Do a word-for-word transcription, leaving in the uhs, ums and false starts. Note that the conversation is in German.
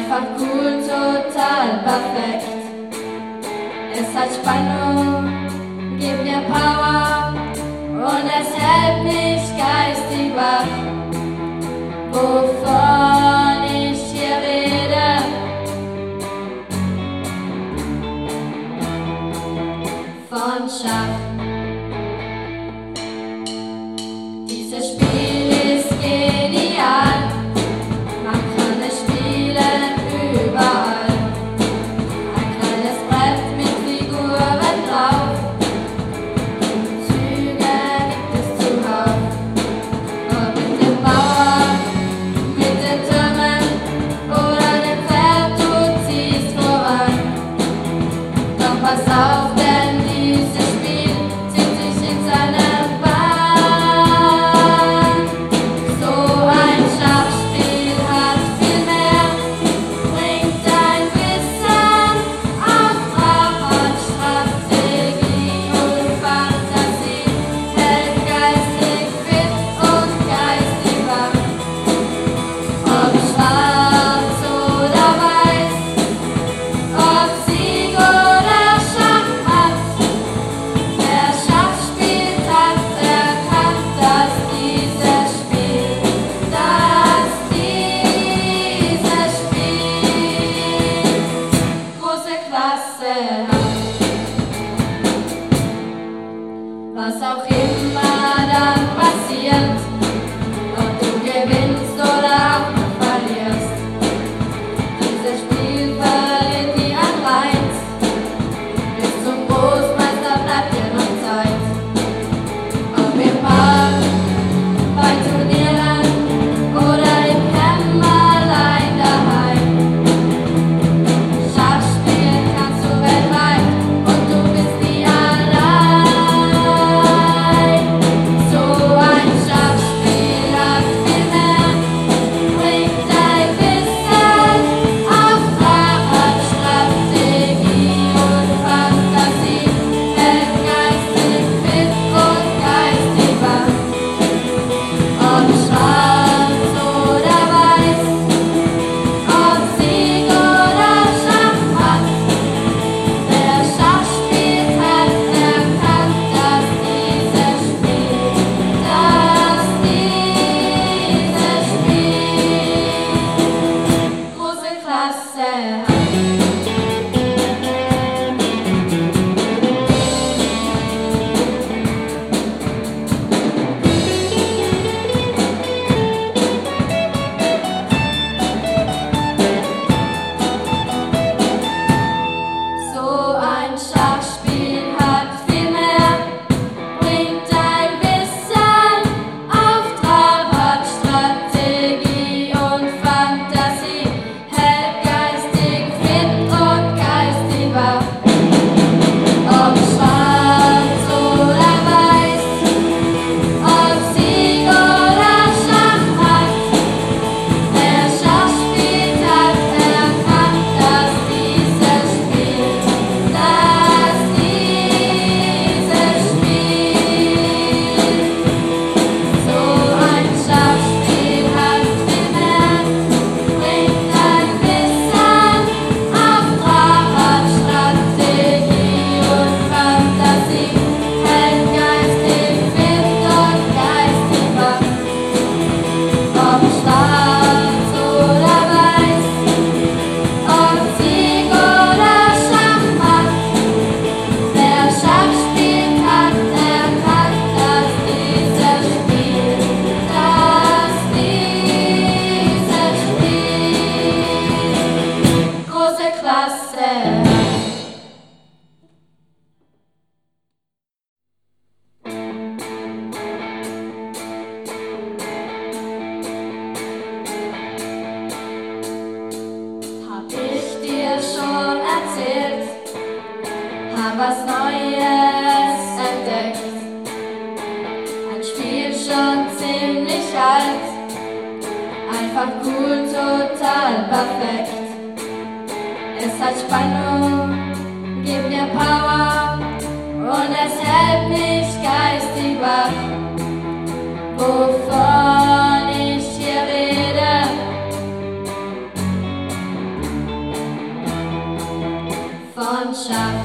Einfach cool, total perfekt. Es hat Spannung, gibt mir Power und es hält mich geistig wach. Wovon ich hier rede, von Schach. Dieses Spiel ist genial, man kann es spielen überall. Ein kleines Brett mit Figuren drauf, Züge gibt es zuhauf. Und mit dem Bauer, mit den Türmen oder dem Pferd, du ziehst voran. Doch pass auf, denn dieses Spiel zieht sich in seine Bahn. So ein Schachspiel hat viel mehr, bringt dein Wissen auf Trab, hat Strategie und Fantasie, hält geistig fit und geistig wach. Ob schwarz oder weiß, ob Sieg oder Schachmatt, wer Schach spielt, hat erkannt, dass dieses Spiel, dass dieses Spiel große Klasse hat. Was auch immer dann passiert, ob du gewinnst oder auch noch verlierst, dieses Spiel verliert nie an Reiz. Bis zum Großmeister bleibt dir noch Zeit. Ob im Park, bei Turnieren oder im Kämmerlein daheim. Schach spielen kannst du weltweit und du bist nie allein. So ein Schachspiel hat viel mehr, bringt dein Wissen auf Trab, hat Strategie und Fantasie, hält geistig fit und geistig wach. Ob schwarz oder weiß, ob Sieg oder Schachmatt, wer Schach spielt, hat erkannt, dass dieses Spiel, dass dieses Spiel große Klasse hat. So ein Schachspiel hat viel mehr, bringt dein Wissen auf Trab, hat Strategie und Fantasie, hält geistig fit und geistig wach. Ob schwarz oder weiß, ob Sieg oder Schachmatt, wer Schach spielt, hat erkannt, dass dieses Spiel, dass dieses Spiel, so ein Schachspiel hat viel mehr, bringt dein Wissen auf Trab, hat Strategie und Fantasie, hält geistig fit und geistig wach. Ob schwarz oder weiß, ob Sieg oder Schachmatt, wer Schach spielt, hat erkannt, dass dieses Spiel, dass dieses Spiel große Klasse hat. Hab ich dir schon erzählt, hab was Neues entdeckt. Ein Spiel schon ziemlich alt, einfach cool, total perfekt. Es hat Spannung, gibt mir Power und es hält mich geistig wach. Wovon ich hier rede, schaffen.